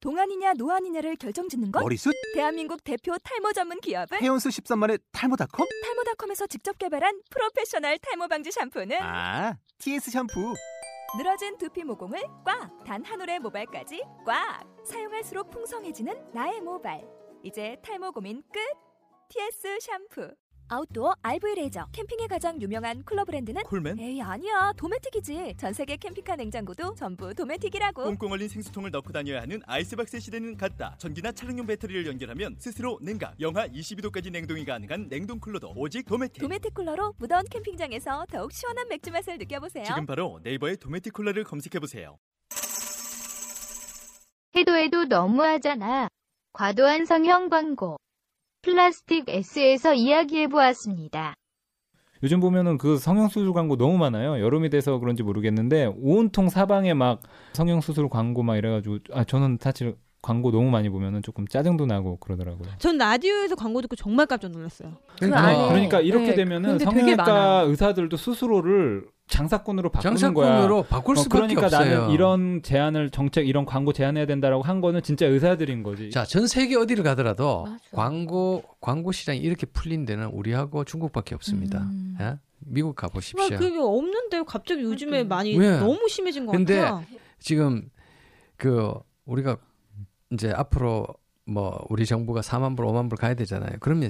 동안이냐 노안이냐를 결정짓는 것? 머리숱? 대한민국 대표 탈모 전문 기업은? 해온수 13만의 탈모닷컴? 탈모닷컴에서 직접 개발한 프로페셔널 탈모 방지 샴푸는? TS 샴푸. 늘어진 두피 모공을 꽉! 단 한 올의 모발까지 꽉! 사용할수록 풍성해지는 나의 모발. 이제 탈모 고민 끝! TS 샴푸. 아웃도어 RV 레저. 캠핑에 가장 유명한 쿨러 브랜드는? 콜맨? 에이 아니야, 도메틱이지. 전세계 캠핑카 냉장고도 전부 도메틱이라고. 꽁꽁 얼린 생수통을 넣고 다녀야 하는 아이스박스 시대는 갔다. 전기나 차량용 배터리를 연결하면 스스로 냉각, 영하 22도까지 냉동이 가능한 냉동 쿨러도 오직 도메틱. 도메틱 쿨러로 무더운 캠핑장에서 더욱 시원한 맥주 맛을 느껴보세요. 지금 바로 네이버에 도메틱 쿨러를 검색해보세요. 해도 너무하잖아. 과도한 성형 광고. 플라스틱 S에서 이야기해보았습니다. 요즘 보면은 그 성형수술 광고 너무 많아요. 여름이 돼서 그런지 모르겠는데 온통 사방에 막 성형수술 광고 막 이래가지고 저는 사실 광고 너무 많이 보면은 조금 짜증도 나고 그러더라고요. 전 라디오에서 광고 듣고 정말 깜짝 놀랐어요. 그러니까 이렇게 네, 되면은 성형외과 의사들도 스스로를 장사꾼으로 바꾸는 장사꾼으로 거야. 바꿀 수밖에 그러니까 없어요. 나는 이런 제안을 정책 이런 광고 제안해야 된다라고 한 거는 진짜 의사들인 거지. 자, 전 세계 어디를 가더라도 맞아. 광고 시장이 이렇게 풀린 데는 우리하고 중국밖에 없습니다. 예? 미국 가보십시오. 그게 없는데 갑자기 요즘에 많이 왜? 너무 심해진 것 근데 같아요. 지금 우리가 이제 앞으로 뭐 우리 정부가 4만 불, 5만 불 가야 되잖아요. 그러면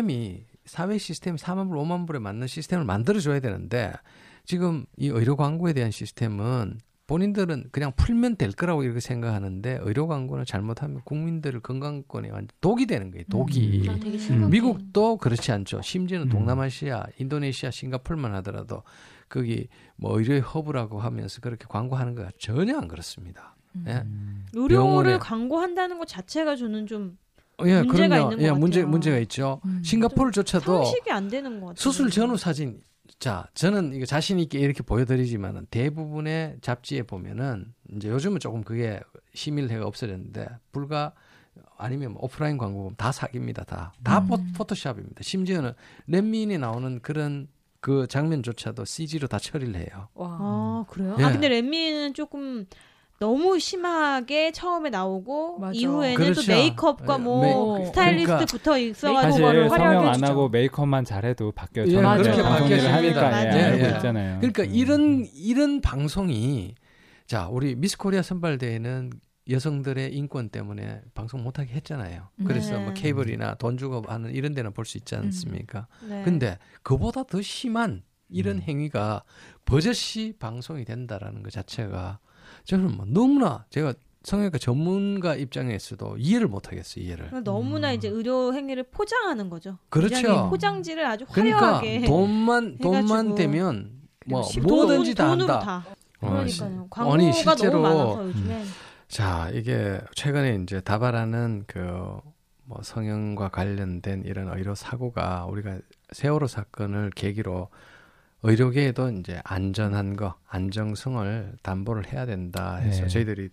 사회 시스템 4만 불, 5만 불에 맞는 시스템을 만들어줘야 되는데 지금 이 의료 광고에 대한 시스템은 본인들은 그냥 풀면 될 거라고 이렇게 생각하는데 의료 광고는 잘못하면 국민들 건강권에 완전 독이 되는 거예요. 독이. 되게 심각해. 미국도 그렇지 않죠. 심지어는 동남아시아, 인도네시아, 싱가포르만 하더라도 거기 뭐 의료 허브라고 하면서 그렇게 광고하는 거가 전혀 안 그렇습니다. 예? 의료를 광고한다는 것 자체가 저는 좀 예, 문제가 그럼요. 있는 것 같아요. 문제가 있죠. 싱가포르조차도 상식이 안 되는 것 같아요. 수술 전후 사진. 자, 저는 이거 자신 있게 이렇게 보여드리지만은 대부분의 잡지에 보면은 이제 요즘은 조금 그게 시밀해가 없어졌는데 아니면 오프라인 광고 보면 다 사기입니다. 다 포토샵입니다. 심지어는 렛민이 나오는 그런 그 장면조차도 CG로 다 처리를 해요. 와, 그래요? 예. 근데 렛민은 조금 너무 심하게 처음에 나오고 맞아. 이후에는 그렇죠. 또 메이크업과 뭐 스타일리스트 그러니까 붙어 있어가지고 사실 성형 안 화려하게 하고 메이크업만 잘해도 바뀌어요. 예, 저는 그렇게 방송일을 바뀌었습니다. 하니까 예, 알고 예. 있잖아요. 그러니까 이런 방송이 자, 우리 미스코리아 선발대회는 여성들의 인권 때문에 방송 못하게 했잖아요. 그래서 네. 뭐 케이블이나 돈 주고 하는 이런 데는 볼 수 있지 않습니까? 네. 근데 그보다 더 심한 이런 행위가 버젓이 방송이 된다라는 것 자체가 저는 뭐 너무나 제가 성형외과 전문가 입장에서도 이해를 못하겠어요. 이해를. 너무나 이제 의료 행위를 포장하는 거죠. 그렇죠. 굉장히 포장지를 아주 그러니까 화려하게 돈만 해가지고. 되면 뭐 돈, 뭐든지 다 돈으로 한다. 다. 그러니까요. 광고가 실제로 너무 많아서 요즘에. 자, 이게 최근에 이제 다발하는 뭐 성형과 관련된 이런 의료 사고가 우리가 세월호 사건을 계기로 의료계에도 이제 안전한 안정성을 담보를 해야 된다 해서 네. 저희들이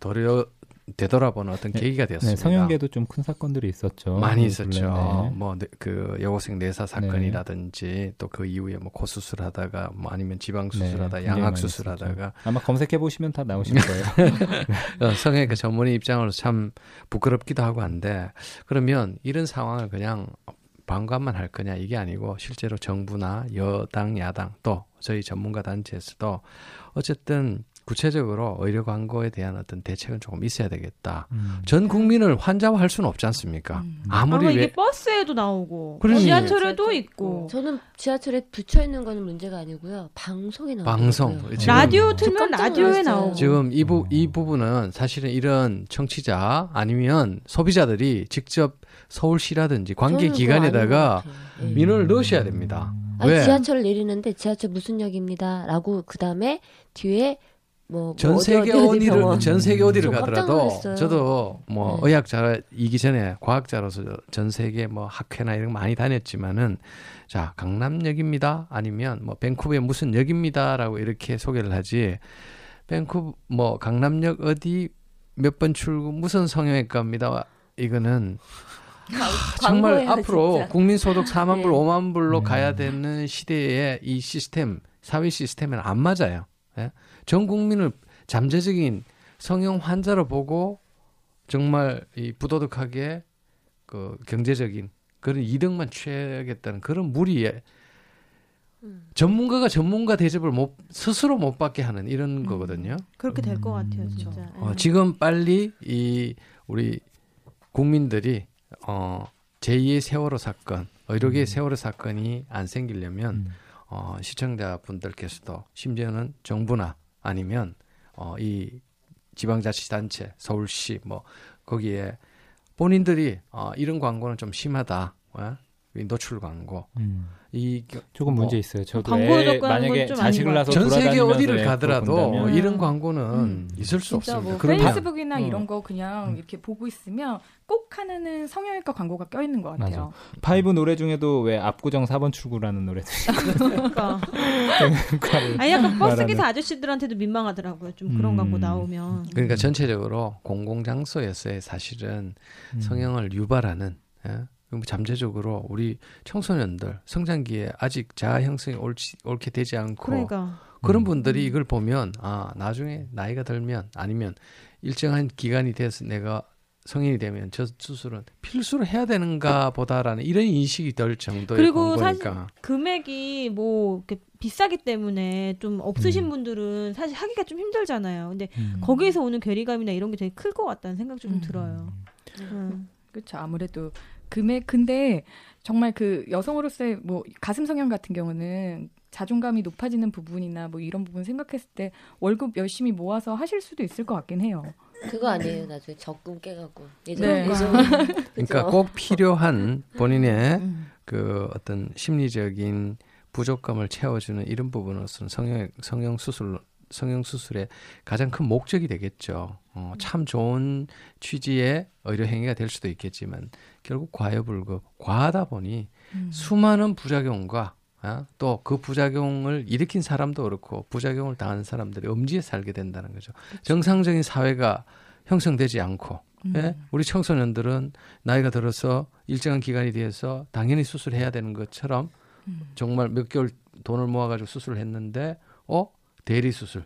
되돌아보는 어떤 계기가 되었습니다. 네, 성형계도 좀 큰 사건들이 있었죠. 많이 있었죠. 네. 뭐 그 여고생 내사 사건이라든지 또 그 이후에 뭐 코 수술하다가 뭐 아니면 지방 수술하다, 네, 양악 굉장히 수술하다가 아마 검색해 보시면 다 나오실 거예요. 성형외과 전문의 입장으로서 참 부끄럽기도 하고 한데 그러면 이런 상황을 그냥 방관만 할 거냐 이게 아니고 실제로 정부나 여당, 야당 또 저희 전문가 단체에서도 어쨌든 구체적으로 의료 광고에 대한 어떤 대책은 조금 있어야 되겠다. 전 국민을 환자화할 수는 없지 않습니까? 아무리 이게 버스에도 나오고 그러니. 지하철에도 있고 저는 지하철에 붙여 있는 거는 문제가 아니고요. 방송에 나오고 방송. 지금 라디오 틀면 깜짝 라디오에 놀랐어요. 나오고 지금 이 부분은 사실은 이런 청취자 아니면 소비자들이 직접 서울시라든지 관계 기관에다가 민원을 넣으셔야 됩니다. 왜? 지하철을 내리는데 지하철 무슨 역입니다라고 그 다음에 뒤에 전 세계 어디를 저 깜짝 가더라도 놀랐어요. 저도 뭐 의학자이기 전에 과학자로서 전 세계 뭐 학회나 이런 거 많이 다녔지만은 자, 강남역입니다. 아니면 뭐 밴쿠버의 무슨 역입니다라고 이렇게 소개를 하지. 강남역 어디 몇 번 출구 무슨 성형외과입니다. 이거는 정말 앞으로 진짜. 국민소득 4만 불, 네. 5만 불로 가야 되는 시대에 이 시스템, 사회 시스템은 안 맞아요. 예? 전 국민을 잠재적인 성형 환자로 보고 정말 이 부도덕하게 그 경제적인 그런 이득만 취하겠다는 그런 무리에 전문가가 전문가 대접을 스스로 못 받게 하는 이런 거거든요. 그렇게 될 것 같아요, 진짜. 지금 빨리 우리 국민들이 제2의 세월호 사건, 의료계의 세월호 사건이 안 생기려면 시청자분들께서도 심지어는 정부나 아니면 이 지방자치단체, 서울시 뭐 거기에 본인들이 이런 광고는 좀 심하다. 노출 광고. 조금 문제 있어요. 저도 광고 만약에 자식을 낳아서 전 세계 돌아다니면서 어디를 가더라도 이런 광고는 있을 수 진짜 없습니다. 뭐 그러면 페이스북이나 이런 거 그냥 이렇게 보고 있으면 꼭 하나는 성형외과 광고가 껴있는 것 같아요. 맞아. 파이브 노래 중에도 왜 압구정 4번 출구라는 노래도 그러니까. 아니 약간 버스기사 아저씨들한테도 민망하더라고요. 좀 그런 광고 나오면. 그러니까 전체적으로 공공장소에서의 사실은 성형을 유발하는 잠재적으로 우리 청소년들 성장기에 아직 자아 형성이 옳게 되지 않고 그러니까. 그런 분들이 이걸 보면 나중에 나이가 들면 아니면 일정한 기간이 돼서 내가 성인이 되면 저 수술은 필수로 해야 되는가 보다라는 이런 인식이 들 정도의 그리고 광고니까. 사실 금액이 뭐 이렇게 비싸기 때문에 좀 없으신 분들은 사실 하기가 좀 힘들잖아요. 근데 거기에서 오는 괴리감이나 이런 게 되게 클 것 같다는 생각 좀 들어요. 그렇죠. 아무래도 금액 근데 정말 그 여성으로서의 뭐 가슴 성형 같은 경우는 자존감이 높아지는 부분이나 뭐 이런 부분 생각했을 때 월급 열심히 모아서 하실 수도 있을 것 같긴 해요. 그거 아니에요. 나중에 적금 깨갖고. 그러니까 꼭 필요한 본인의 그 어떤 심리적인 부족감을 채워주는 이런 부분으로서는 성형 수술의 가장 큰 목적이 되겠죠. 참 좋은 취지의 의료 행위가 될 수도 있겠지만 결국 과여불급, 과하다 보니 수많은 부작용과 또 그 부작용을 일으킨 사람도 그렇고 부작용을 당한 사람들이 엄지에 살게 된다는 거죠. 그렇죠. 정상적인 사회가 형성되지 않고 우리 청소년들은 나이가 들어서 일정한 기간이 돼서 당연히 수술해야 되는 것처럼 정말 몇 개월 돈을 모아가지고 수술을 했는데 대리 수술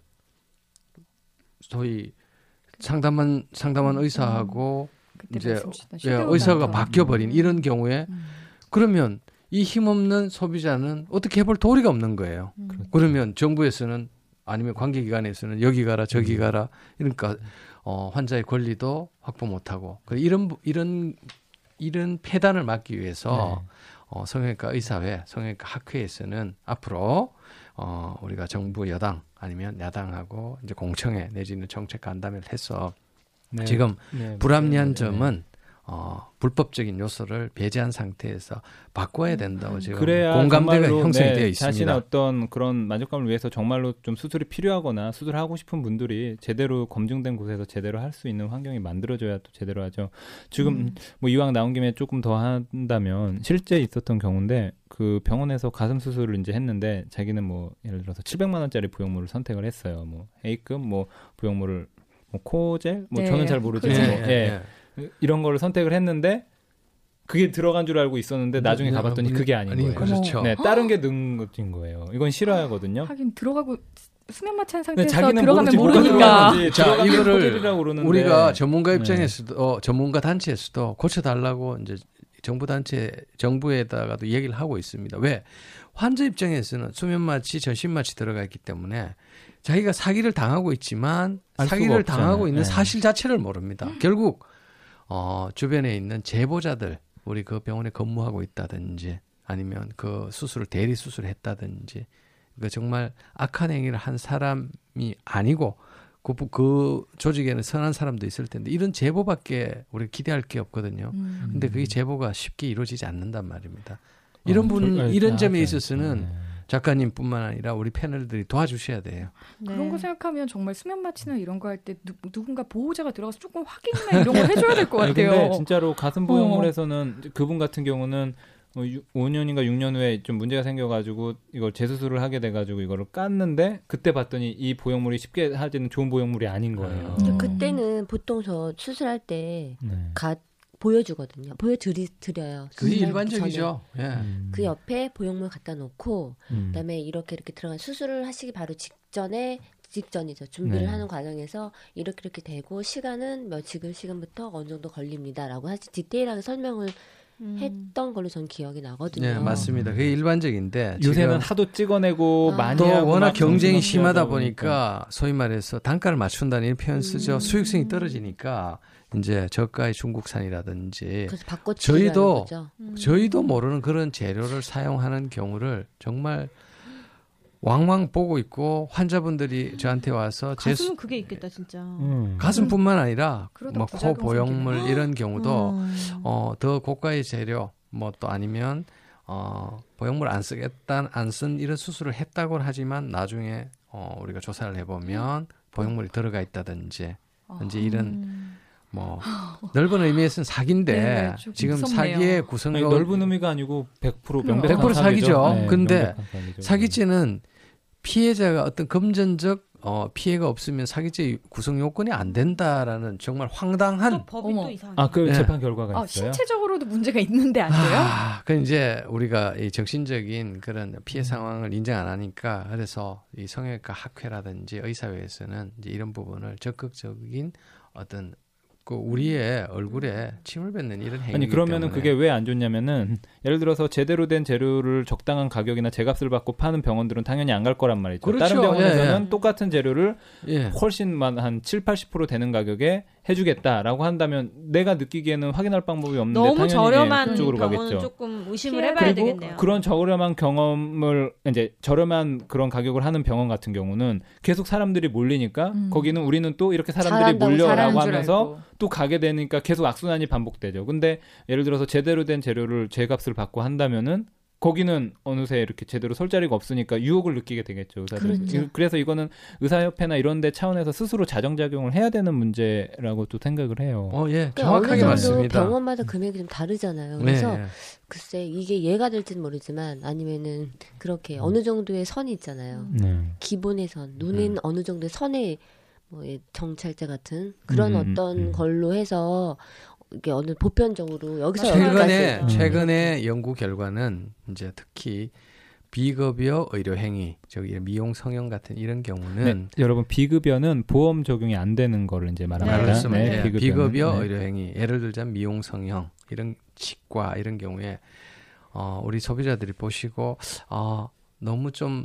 소위 상담한 의사하고 이제 의사가 바뀌어버린 이런 경우에 그러면 이 힘없는 소비자는 어떻게 해볼 도리가 없는 거예요. 그러면 정부에서는 아니면 관계기관에서는 여기 가라 저기 가라 그러니까 환자의 권리도 확보 못하고 이런 폐단을 막기 위해서 성형외과 의사회, 성형외과 학회에서는 앞으로 우리가 정부 여당 아니면 야당하고 이제 공청회 내지는 정책 간담회를 해서 지금 불합리한 점은 불법적인 요소를 배제한 상태에서 바꿔야 된다고 지금 공감대가 형성되어 있습니다. 자신의 어떤 그런 만족감을 위해서 정말로 좀 수술이 필요하거나 수술하고 싶은 분들이 제대로 검증된 곳에서 제대로 할 수 있는 환경이 만들어져야 또 제대로 하죠. 지금 뭐 이왕 나온 김에 조금 더 한다면 실제 있었던 경우인데 그 병원에서 가슴 수술을 이제 했는데 자기는 뭐 예를 들어서 700만 원짜리 부용물을 선택을 했어요. 뭐 A급 뭐 부용물을 뭐 코젤 뭐 저는 잘 모르지만 이런 거를 선택을 했는데 그게 들어간 줄 알고 있었는데 나중에 가봤더니 그게 아닌 거예요. 그렇죠. 네, 다른 게 넣은 것인 거예요. 이건 싫어하거든요. 하긴 들어가고 수면 마취한 상태에서 자기는 들어가면 모르니까. 자, 이거를 우리가 네. 전문가 입장에서도 전문가 단체에서도 고쳐달라고 이제 정부에다가도 얘기를 하고 있습니다. 왜? 환자 입장에서는 수면 마취, 전신 마취 들어가 있기 때문에 자기가 사기를 당하고 있지만 사기를 당하고 있는 사실 자체를 모릅니다. 결국 주변에 있는 제보자들, 우리 그 병원에 근무하고 있다든지 아니면 그 수술을 대리 수술했다든지 그 정말 악한 행위를 한 사람이 아니고 그 조직에는 선한 사람도 있을 텐데 이런 제보밖에 우리가 기대할 게 없거든요. 근데 그게 제보가 쉽게 이루어지지 않는단 말입니다. 이런 점에 있어서는 작가님뿐만 아니라 우리 패널들이 도와주셔야 돼요. 그런 거 생각하면 정말 수면 마취나 이런 거 할 때 누군가 보호자가 들어가서 조금 확인이나 이런 거 해줘야 될 것 같아요. 근데 진짜로 가슴 부용물에서는 그분 같은 경우는 5년인가 6년 후에 좀 문제가 생겨가지고 이걸 재수술을 하게 돼가지고 이거를 깠는데 그때 봤더니 이 보형물이 쉽게 하지는 좋은 보형물이 아닌 거예요. 그때는 보통 저 수술할 때 보여주거든요. 보여드려요. 그게 일반적이죠. 그 옆에 보형물 갖다 놓고 그다음에 이렇게 들어간 수술을 하시기 바로 직전에 직전이죠. 준비를 네. 하는 과정에서 이렇게 되고 시간은 지금 시간부터 어느 정도 걸립니다라고 사실 디테일하게 설명을 했던 걸로 전 기억이 나거든요. 네, 맞습니다. 그게 일반적인데 요새는 하도 찍어내고 많이 또 하고 워낙 막 경쟁이 정신없이 심하다 하다 보니까 소위 말해서 단가를 맞춘다는 이 표현 쓰죠. 수익성이 떨어지니까 이제 저가의 중국산이라든지 그래서 바꿔치기를 하는 거죠. 저희도 모르는 그런 재료를 사용하는 경우를 정말 왕왕 보고 있고 환자분들이 저한테 와서 가슴은 그게 있겠다 진짜. 가슴뿐만 아니라 그러다 뭐 코 부작용 보형물 생기네. 이런 경우도 더 고가의 재료 뭐 또 아니면 보형물 안 쓴 이런 수술을 했다고 하지만 나중에 우리가 조사를 해보면 보형물이 들어가 있다든지 이제 이런 뭐 넓은 의미에서는 사기인데 네, 좀 지금 무섭네요. 사기의 구성은 넓은 의미가 아니고 100% 명백한 100% 사기죠. 네, 근데 명백한 사기죠. 사기죄는 피해자가 어떤 금전적 피해가 없으면 사기죄 구성 요건이 안 된다라는 정말 황당한 법이 어머. 또 이상해. 그 네. 재판 결과가 있어요. 신체적으로도 문제가 있는데 안 돼요? 그 이제 우리가 이 정신적인 그런 피해 상황을 인정 안 하니까 그래서 이 성형외과 학회라든지 의사회에서는 이제 이런 부분을 적극적인 어떤 그 우리의 얼굴에 침을 뱉는 이런 행위. 아니 그러면은 그게 왜 안 좋냐면은 예를 들어서 제대로 된 재료를 적당한 가격이나 제값을 받고 파는 병원들은 당연히 안 갈 거란 말이죠. 그렇죠. 다른 병원에서는 예. 똑같은 재료를 예. 훨씬 한 7, 80% 되는 가격에 해주겠다라고 한다면 내가 느끼기에는 확인할 방법이 없는데 너무 당연히 저렴한 그쪽으로 병원은 가겠죠. 조금 의심을 피해야 해봐야 그리고 되겠네요. 그런 저렴한 경험을 이제 저렴한 그런 가격을 하는 병원 같은 경우는 계속 사람들이 몰리니까 거기는 우리는 또 이렇게 사람들이 잘한다고 몰려라고 잘하는 줄 하면서 알고. 또 가게 되니까 계속 악순환이 반복되죠. 근데 예를 들어서 제대로 된 재료를 제값을 받고 한다면은 거기는 어느새 이렇게 제대로 설 자리가 없으니까 유혹을 느끼게 되겠죠. 의사들은. 그렇죠. 그래서 이거는 의사협회나 이런 데 차원에서 스스로 자정작용을 해야 되는 문제라고 또 생각을 해요. 예, 그러니까 정확하게 어느 정도 맞습니다. 병원마다 금액이 좀 다르잖아요. 네, 그래서 네. 글쎄 이게 예가 될지는 모르지만 아니면은 그렇게 어느 정도의 선이 있잖아요. 네. 기본의 선, 눈은 어느 정도의 선에 뭐 정찰제 같은 그런 어떤 걸로 해서 이게 어느 보편적으로 여기서 여기까지 최근에 연구 결과는 이제 특히 비급여 의료 행위, 저기 미용 성형 같은 이런 경우는 네, 여러분 비급여는 보험 적용이 안 되는 거를 이제 말합니다. 그렇습니다. 비급여는. 비급여 네. 의료 행위, 예를 들자면 미용 성형 이런 치과 이런 경우에 우리 소비자들이 보시고 너무 좀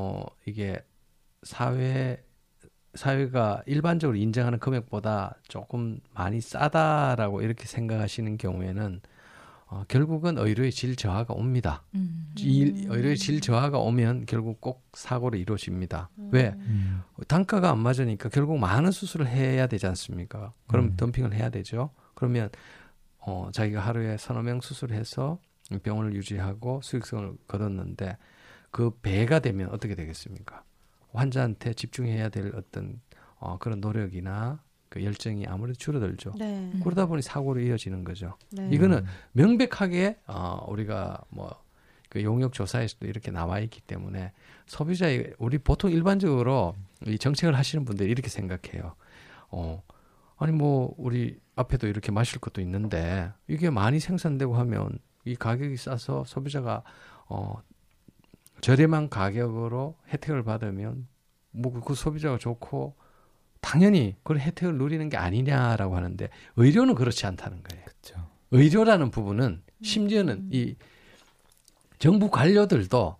이게 사회가 일반적으로 인정하는 금액보다 조금 많이 싸다라고 이렇게 생각하시는 경우에는 결국은 의료의 질 저하가 옵니다. 의료의 질 저하가 오면 결국 꼭 사고로 이루어집니다. 왜? 단가가 안 맞으니까 결국 많은 수술을 해야 되지 않습니까? 그럼 덤핑을 해야 되죠. 그러면 자기가 하루에 서너 명 수술해서 병원을 유지하고 수익성을 거뒀는데 그 배가 되면 어떻게 되겠습니까? 환자한테 집중해야 될 어떤 그런 노력이나 그 열정이 아무래도 줄어들죠. 네. 그러다 보니 사고로 이어지는 거죠. 네. 이거는 명백하게 우리가 뭐 그 용역 조사에서도 이렇게 나와 있기 때문에 소비자의 우리 보통 일반적으로 이 정책을 하시는 분들이 이렇게 생각해요. 아니 뭐 우리 앞에도 이렇게 마실 것도 있는데 이게 많이 생산되고 하면 이 가격이 싸서 소비자가 저렴한 가격으로 혜택을 받으면 뭐 그 소비자가 좋고 당연히 그런 혜택을 누리는 게 아니냐라고 하는데 의료는 그렇지 않다는 거예요. 그렇죠. 의료라는 부분은 심지어는 이 정부 관료들도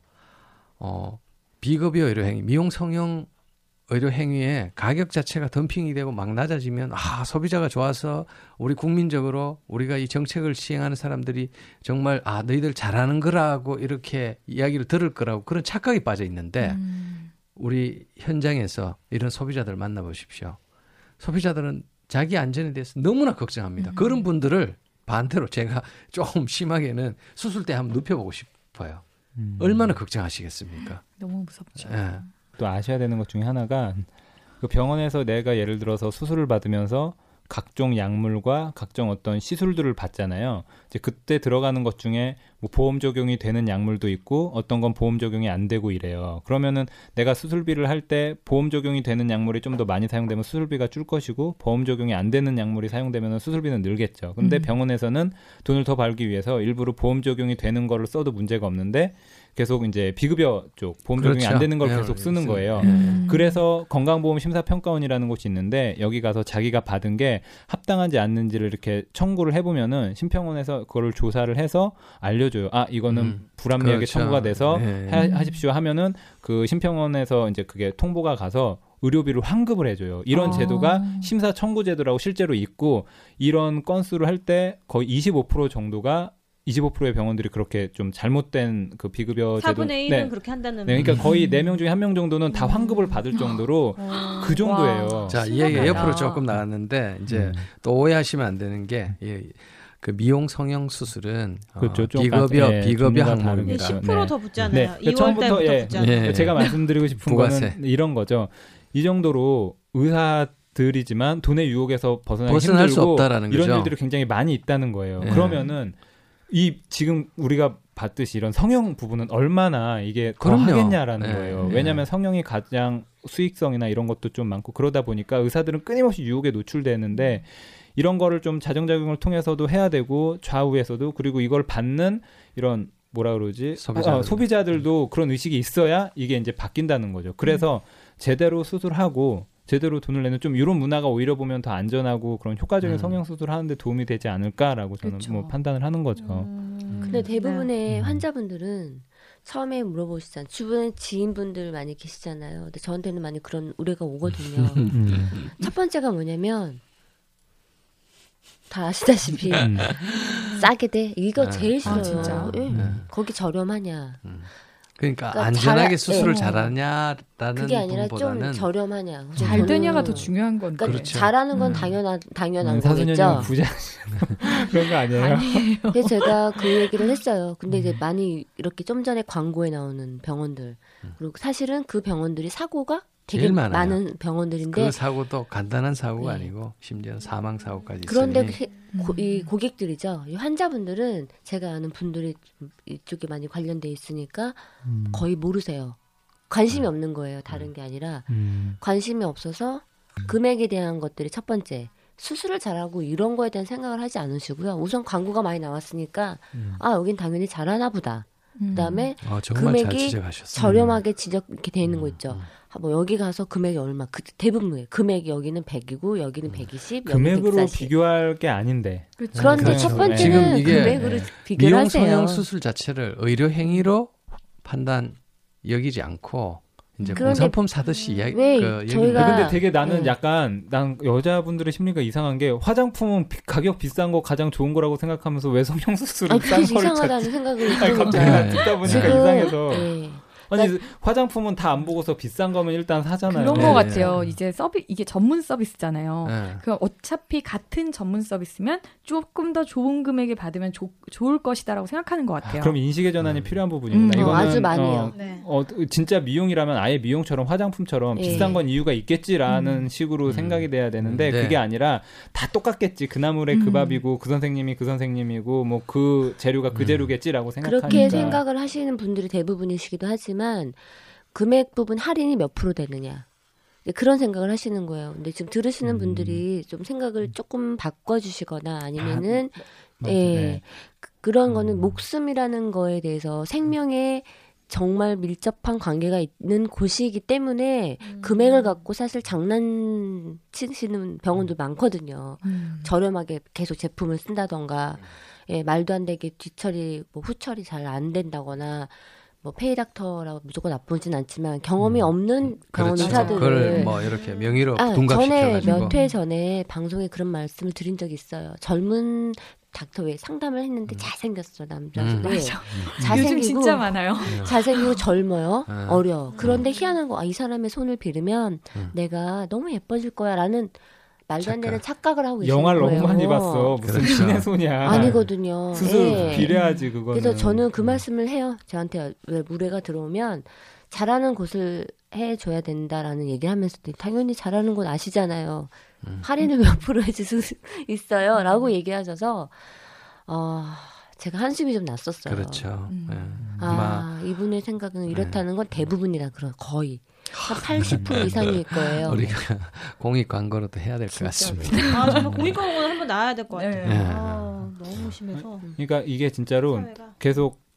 비급여 의료 행위, 미용 성형 의료 행위에 가격 자체가 덤핑이 되고 막 낮아지면 소비자가 좋아서 우리 국민적으로 우리가 이 정책을 시행하는 사람들이 정말 너희들 잘하는 거라고 이렇게 이야기를 들을 거라고 그런 착각이 빠져 있는데 우리 현장에서 이런 소비자들 만나보십시오. 소비자들은 자기 안전에 대해서 너무나 걱정합니다. 그런 분들을 반대로 제가 조금 심하게는 수술 때 한번 눕혀보고 싶어요. 얼마나 걱정하시겠습니까? 너무 무섭죠. 예. 또 아셔야 되는 것 중에 하나가 그 병원에서 내가 예를 들어서 수술을 받으면서 각종 약물과 각종 어떤 시술들을 받잖아요. 이제 그때 들어가는 것 중에 뭐 보험 적용이 되는 약물도 있고 어떤 건 보험 적용이 안 되고 이래요. 그러면은 내가 수술비를 할 때 보험 적용이 되는 약물이 좀 더 많이 사용되면 수술비가 줄 것이고 보험 적용이 안 되는 약물이 사용되면 수술비는 늘겠죠. 근데 병원에서는 돈을 더 벌기 위해서 일부러 보험 적용이 되는 거를 써도 문제가 없는데 계속 이제 비급여 쪽 보험 적용이 그렇죠. 안 되는 걸 계속 쓰는 거예요. 그래서 건강보험심사평가원이라는 곳이 있는데 여기 가서 자기가 받은 게 합당하지 않는지를 이렇게 청구를 해보면은 심평원에서 그거를 조사를 해서 알려줘요. 아 이거는 불합리하게 그렇죠. 청구가 돼서 네. 하십시오 하면은 그 심평원에서 이제 그게 통보가 가서 의료비를 환급을 해줘요. 이런 제도가 심사 청구 제도라고 실제로 있고 이런 건수를 할 때 거의 25% 정도가 25%의 병원들이 그렇게 좀 잘못된 그 비급여 제도 4분의 1은 그렇게 한다는. 네, 그러니까 거의 4명 중에 1명 정도는 다 환급을 받을 정도로 그 정도예요. 자, 이 얘기 옆으로 조금 나갔는데 이제 또 오해하시면 안 되는 게 그 미용 성형 수술은 그렇죠. 좀 비급여 종류가 항목입니다. 다르겠죠. 10%더 붙잖아요. 네. 2월 처음부터 달부터 붙잖아요. 제가 말씀드리고 싶은 부가세. 거는 이런 거죠. 이 정도로 의사들이지만 돈의 유혹에서 벗어나기 벗어날 수 힘들고 없다라는 이런 거죠. 일들이 굉장히 많이 있다는 거예요. 네. 그러면은 이 지금 우리가 봤듯이 이런 성형 부분은 얼마나 이게 더 그럼요. 하겠냐라는 네. 거예요. 네. 왜냐하면 성형이 가장 수익성이나 이런 것도 좀 많고 그러다 보니까 의사들은 끊임없이 유혹에 노출되는데 이런 거를 좀 자정작용을 통해서도 해야 되고 좌우에서도 그리고 이걸 받는 이런 뭐라 그러지 소비자들도 그런 의식이 있어야 이게 이제 바뀐다는 거죠. 그래서 제대로 수술하고 제대로 돈을 내는 좀 이런 문화가 오히려 보면 더 안전하고 그런 효과적인 성형 수술을 하는데 도움이 되지 않을까라고 저는 그쵸. 뭐 판단을 하는 거죠. 근데 대부분의 환자분들은 처음에 물어보시잖아요. 주변에 지인분들 많이 계시잖아요. 근데 저한테는 많이 그런 우려가 오거든요. 첫 번째가 뭐냐면 다 아시다시피 싸게 돼. 이거 제일 싫어요. 진짜? 거기 저렴하냐. 그러니까 안전하게 수술을 네. 잘하냐라는 그게 아니라 부분보다는 좀 저렴하냐. 잘 되냐가 더 중요한 건데. 그러니까 그렇죠. 잘하는 건 당연한 사수녀님 거겠죠. 부자 그런 거 아니에요? 그래서 제가 그 얘기를 했어요. 근데 이제 많이 이렇게 좀 전에 광고에 나오는 병원들 그리고 사실은 그 병원들이 사고가 되게 제일 많아요. 많은 병원들인데 그 사고도 간단한 사고가 아니고 심지어는 사망 사고까지 그런데 있으니 이 고객들이죠. 이 환자분들은 제가 아는 분들이 이쪽에 많이 관련돼 있으니까 거의 모르세요. 관심이 없는 거예요. 다른 게 아니라 관심이 없어서 금액에 대한 것들이 첫 번째 수술을 잘하고 이런 거에 대한 생각을 하지 않으시고요. 우선 광고가 많이 나왔으니까 아 여긴 당연히 잘하나 보다. 그다음에 정말 잘 금액이 지적하셨어요. 저렴하게 이렇게 돼 있는 거 있죠. 뭐 여기 가서 금액이 얼마 대부분이에요. 금액이 여기는 100이고 여기는 120, 금액으로 140. 비교할 게 아닌데. 그런데 그렇죠. 첫 번째는 지금 이게 금액으로 비교를 미용 하세요. 성형 수술 자체를 의료 행위로 판단 여기지 않고 이제 공산품 사듯이 이야기. 왜 근데 되게 나는 약간 난 여자분들의 심리가 이상한 게 화장품은 가격 비싼 거 가장 좋은 거라고 생각하면서 왜 성형 수술은 싼 그게 거를 이상하다는 생각을 갑자기 듣다 보니까 지금, 이상해서. 네. 아니 화장품은 다 안 보고서 비싼 거면 일단 사잖아요. 그런 것 같아요. 이제 이게 전문 서비스잖아요. 네. 그 어차피 같은 전문 서비스면 조금 더 좋은 금액에 받으면 좋을 것이다라고 생각하는 것 같아요. 그럼 인식의 전환이 필요한 부분이구나. 이거는 아주 많이요. 진짜 미용이라면 아예 미용처럼 화장품처럼 비싼 건 이유가 있겠지라는 식으로 생각이 돼야 되는데 그게 아니라 다 똑같겠지. 그 나물에 그 밥이고 그 선생님이 그 선생님이고 뭐 그 재료가 그 재료겠지라고 생각하니까. 그렇게 생각을 하시는 분들이 대부분이시기도 하지만 금액 부분 할인이 몇 프로 되느냐. 그런 생각을 하시는 거예요. 근데 지금 들으시는 분들이 좀 생각을 조금 바꿔주시거나 아니면은 그런 거는 목숨이라는 거에 대해서 생명에 정말 밀접한 관계가 있는 곳이기 때문에 금액을 갖고 사실 장난치시는 병원도 많거든요. 저렴하게 계속 제품을 쓴다던가 말도 안 되게 뒤처리 뭐 후처리 잘 안 된다거나 뭐 페이닥터라고 무조건 나쁘진 않지만 경험이 없는 병원 의사들을 그걸 뭐 이렇게 명의로 전에 둔갑시켜가지고 몇 회 전에 방송에 그런 말씀을 드린 적이 있어요. 젊은 닥터 왜 상담을 했는데 잘생겼어 남자인데 요즘 진짜 많아요. 잘생기고 젊어요. 어려. 그런데 희한한 거 이 사람의 손을 빌으면 내가 너무 예뻐질 거야라는 말도 안 되는 착각을 하고 계시는 영화를 거예요. 너무 많이 봤어. 무슨 신의 손이야. 아니거든요. 수술 비례하지 그거는. 그래서 저는 그 말씀을 해요. 저한테 왜 무례가 들어오면 잘하는 곳을 해줘야 된다라는 얘기를 하면서 당연히 잘하는 곳 아시잖아요. 할인을 몇 프로 해줄 수 있어요. 라고 얘기하셔서 제가 한숨이 좀 났었어요. 그렇죠. 이분의 생각은 이렇다는 건 대부분이라 거의. 한 80% 이상일 거예요. 우리가 공익 광고로도 해야 될 것 같습니다. 정말 공익 광고는 한번 나와야 될 것 같아요. 너무 심해서. 그러니까 이게 진짜로 계속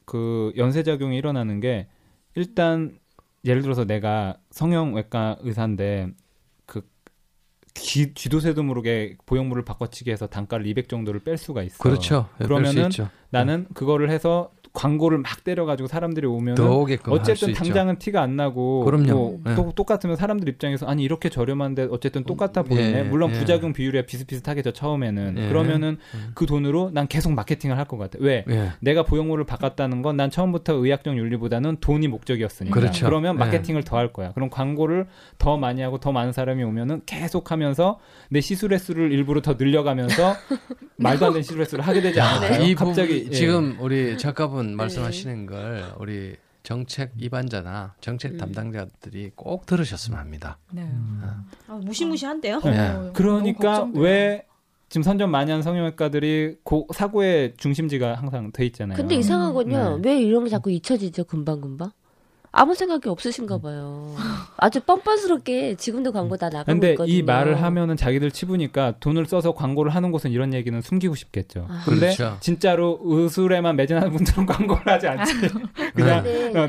그 연쇄작용이 일어나는 게 일단 예를 들어서 내가 성형외과 의사인데 그 쥐도 새도 모르게 보형물을 바꿔치기 해서 단가를 200 정도를 뺄 수가 있어. 그렇죠. 그러면은 나는 그거를 해서 광고를 막 때려가지고 사람들이 오면은 어쨌든 당장은 티가 안 나고 그럼요. 또 똑같으면 사람들 입장에서 아니 이렇게 저렴한데 어쨌든 똑같아 보이네. 물론 부작용 비율이 비슷비슷하겠죠 처음에는. 그러면은 그 돈으로 난 계속 마케팅을 할 것 같아. 왜? 내가 보형물을 바꿨다는 건 난 처음부터 의학적 윤리보다는 돈이 목적이었으니까. 그렇죠. 그러면 마케팅을 더 할 거야. 그럼 광고를 더 많이 하고 더 많은 사람이 오면은 계속하면서 내 시술 횟수를 일부러 더 늘려가면서 말도 안 되는 시술 횟수를 하게 되지 않을까요? 이 갑자기 지금 우리 작가분 말씀하시는 걸 우리 정책 입안자나 정책 담당자들이 꼭 들으셨으면 합니다. 네. 무시무시한데요? 네. 그러니까 왜 지금 선전 많이 한 성형외과들이 사고의 중심지가 항상 돼 있잖아요. 근데 이상하군요. 왜 이런 게 자꾸 잊혀지죠? 금방금방? 아무 생각이 없으신가 봐요. 아주 뻔뻔스럽게 지금도 광고 다 나가고 근데 있거든요. 이 말을 하면은 자기들 치부니까 돈을 써서 광고를 하는 곳은 이런 얘기는 숨기고 싶겠죠. 근데 그렇죠. 진짜로 의술에만 매진하는 분들은 광고를 하지 않지. 그냥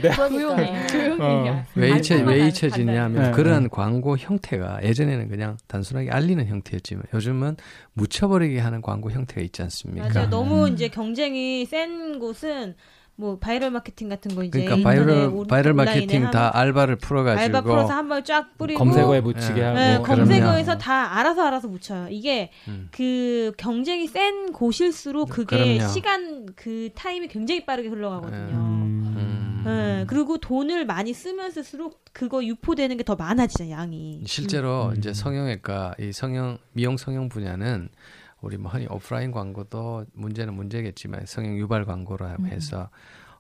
왜 잊혀지냐면 그런 광고 형태가 예전에는 그냥 단순하게 알리는 형태였지만 요즘은 묻혀버리게 하는 광고 형태가 있지 않습니까? 맞아요. 너무 이제 경쟁이 센 곳은 뭐 바이럴 마케팅 같은 거 이제 그러니까 바이럴 마케팅 다 알바를 풀어가지고 알바 풀어서 한 번 쫙 뿌리고 검색어에 묻히게 하고 네, 검색어에서 다 알아서 묻혀요. 이게 그 경쟁이 센 곳일수록 그게 시간 그 타임이 굉장히 빠르게 흘러가거든요. 네, 그리고 돈을 많이 쓰면 쓸수록 그거 유포되는 게 더 많아지죠, 양이. 실제로 이제 성형외과 이 미용 성형 분야는 우리 뭐 흔히 오프라인 광고도 문제는 문제겠지만 성형 유발 광고라고 해서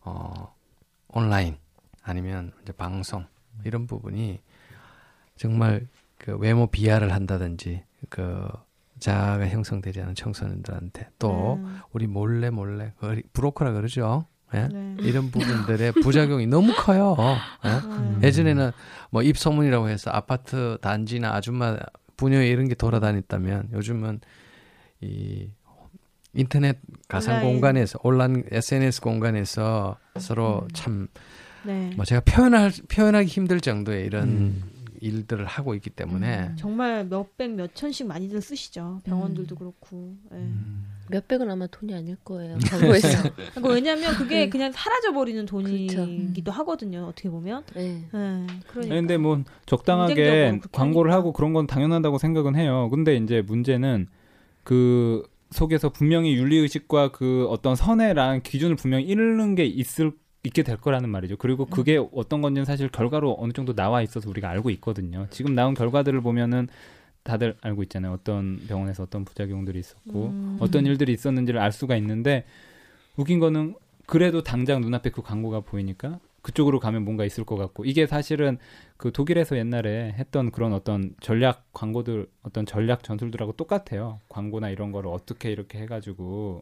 온라인 아니면 이제 방송 이런 부분이 정말 그 외모 비하를 한다든지 그 자아가 형성되지 않은 청소년들한테 또 우리 몰래 브로커라 그러죠. 예? 이런 부분들의 부작용이 너무 커요. 예? 예전에는 뭐 입소문이라고 해서 아파트 단지나 아줌마 부녀 이런 게 돌아다녔다면 요즘은 이 인터넷 가상 공간에서 온라인 SNS 공간에서 서로 참 뭐 제가 표현하기 힘들 정도의 이런 일들을 하고 있기 때문에 정말 몇백 몇천씩 많이들 쓰시죠. 병원들도 그렇고. 몇백은 아마 돈이 아닐 거예요. 광고에서. 그러니까 왜냐하면 그게 그냥 사라져버리는 돈이기도 하거든요. 어떻게 보면. 그러니까. 근데 뭐 적당하게 광고를 하고 그런 건 당연하다고 생각은 해요. 근데 이제 문제는 그 속에서 분명히 윤리의식과 그 어떤 선회랑 기준을 분명히 잃는 게 있게 될 거라는 말이죠. 그리고 그게 어떤 건지는 사실 결과로 어느 정도 나와 있어서 우리가 알고 있거든요. 지금 나온 결과들을 보면은 다들 알고 있잖아요. 어떤 병원에서 어떤 부작용들이 있었고 어떤 일들이 있었는지를 알 수가 있는데 웃긴 거는 그래도 당장 눈앞에 그 광고가 보이니까 그쪽으로 가면 뭔가 있을 것 같고 이게 사실은 그 독일에서 옛날에 했던 그런 어떤 전략 광고들 어떤 전략 전술들하고 똑같아요. 광고나 이런 거를 어떻게 이렇게 해가지고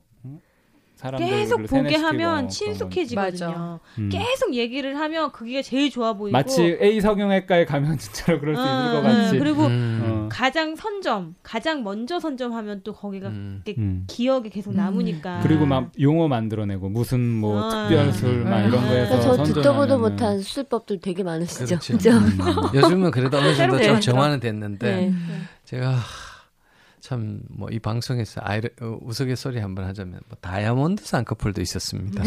계속 보게 하면 친숙해지거든요. 계속 얘기를 하면 그게 제일 좋아 보이고 마치 A 성형외과에 가면 진짜로 그럴 수 있을 것 같이 그리고 가장 먼저 선점하면 또 거기가 기억에 계속 남으니까 그리고 막 용어 만들어내고 무슨 뭐 특별술 막 이런 거에서 저 듣도 보도 못한 수술법들 되게 많으시죠. 그렇죠. 요즘은 그래도 어느 정도 좀 정화는 됐는데 제가 참 뭐 이 방송에서 우스갯소리 한번 하자면 뭐 다이아몬드 쌍꺼풀도 있었습니다.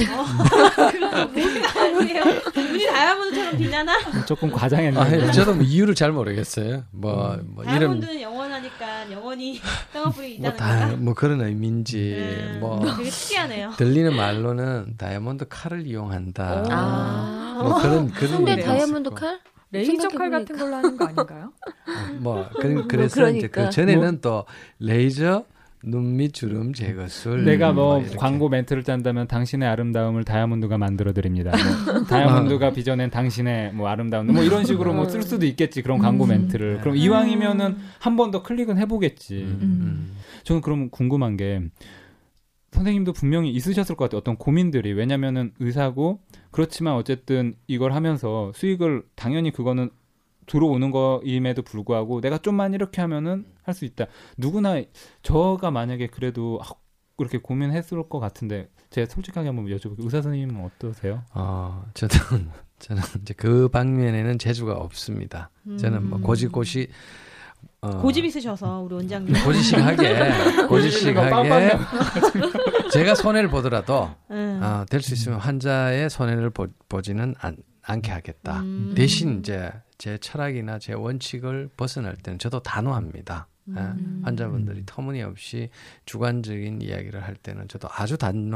눈이 다이아몬드처럼 빛나나? 조금 과장했는데. 저도 뭐 이유를 잘 모르겠어요. 뭐 다이아몬드는 영원하니까 영원히 쌍꺼풀이 있다는 건가? 뭐 그런 의미인지 뭐 되게 특이하네요. 들리는 말로는 다이아몬드 칼을 이용한다. 뭐 그런 근데 다이아몬드 칼? 레이저 칼 같은 걸로 하는 거 아닌가요? 그래서 그러니까. 이제 그 전에는 또 레이저 눈밑 주름 제거술. 내가 뭐 광고 멘트를 짠다면 당신의 아름다움을 다이아몬드가 만들어 드립니다. 뭐 다이아몬드가 빚어낸 당신의 뭐 아름다움 뭐 이런 식으로 뭐 쓸 수도 있겠지 그런 광고 멘트를. 그럼 이왕이면은 한 번 더 클릭은 해보겠지. 저는 그럼 궁금한 게. 선생님도 분명히 있으셨을 것 같아요. 어떤 고민들이. 왜냐면은 의사고 그렇지만 어쨌든 이걸 하면서 수익을 당연히 그거는 들어오는 거임에도 불구하고 내가 좀만 이렇게 하면은 할 수 있다. 누구나 저가 만약에 그래도 그렇게 고민했을 것 같은데 제가 솔직하게 한번 여쭤볼게요. 의사 선생님은 어떠세요? 저는 이제 그 방면에는 재주가 없습니다. 저는 뭐 고집고시 고집 있으셔서 우리 원장님 고지식하게 제가 손해를 보더라도 될 수 있으면 환자의 손해를 보지는 않게 하겠다. 대신 이제 제 철학이나 제 원칙을 벗어날 때는 저도 단호합니다. 환자분들이 터무니없이 주관적인 이야기를 할 때는 저도 아주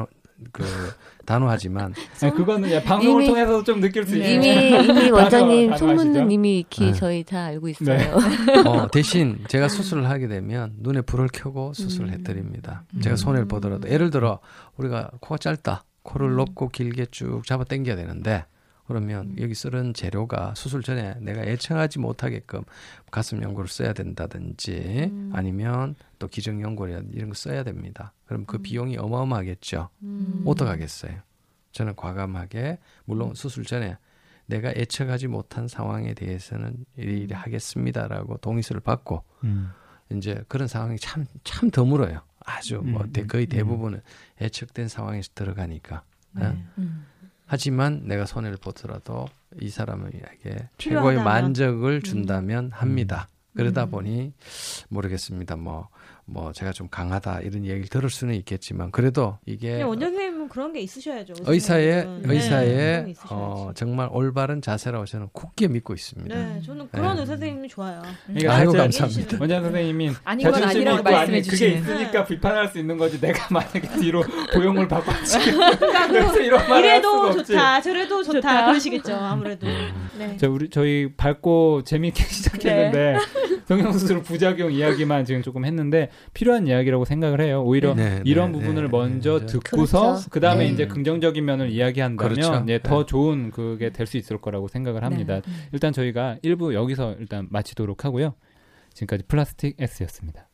단호하지만 그거는 방송을 통해서 좀 느낄 수 있어요. 이미 원장님 총무는 이미 익히 저희 다 알고 있어요. 네. 대신 제가 수술을 하게 되면 눈에 불을 켜고 수술을 해드립니다. 제가 손해를 보더라도 예를 들어 우리가 코가 짧다. 코를 높고 길게 쭉 잡아 당겨야 되는데 그러면 여기 쓰는 재료가 수술 전에 내가 예측하지 못하게끔 가슴 연고를 써야 된다든지 아니면 또 기정 연고를 이런 거 써야 됩니다. 그럼 그 비용이 어마어마하겠죠. 어떡하겠어요. 저는 과감하게 물론 수술 전에 내가 예측하지 못한 상황에 대해서는 이리 하겠습니다라고 동의서를 받고 이제 그런 상황이 참 드물어요. 아주 거의 대부분은 예측된 상황에서 들어가니까. 하지만 내가 손해를 보더라도 이 사람에게 최고의 만족을 준다면 합니다. 그러다 보니 모르겠습니다. 뭐 제가 좀 강하다 이런 얘기를 들을 수는 있겠지만 그래도 이게 원장 선생님은 그런 게 있으셔야죠. 의사의 정말 올바른 자세라고 저는 굳게 믿고 있습니다. 네, 저는 그런 의사 선생님이 좋아요. 아이고 감사합니다. 원장 선생님이 아닌 건 아니라고 말씀해 주시는. 그게 있으니까 비판할 수 있는 거지. 내가 만약에 뒤로 고용을 받고 그래서 이런 말을 이래도 좋다, 저래도 좋다 그러시겠죠. 아무래도. 네. 저희 밝고 재미있게 시작했는데 성형수술 부작용 이야기만 지금 조금 했는데 필요한 이야기라고 생각을 해요. 오히려 이런 부분을 먼저 듣고서 그 다음에 이제 긍정적인 면을 이야기한다면 더 좋은 그게 될 수 있을 거라고 생각을 합니다. 일단 저희가 1부 여기서 일단 마치도록 하고요. 지금까지 플라스틱 S였습니다.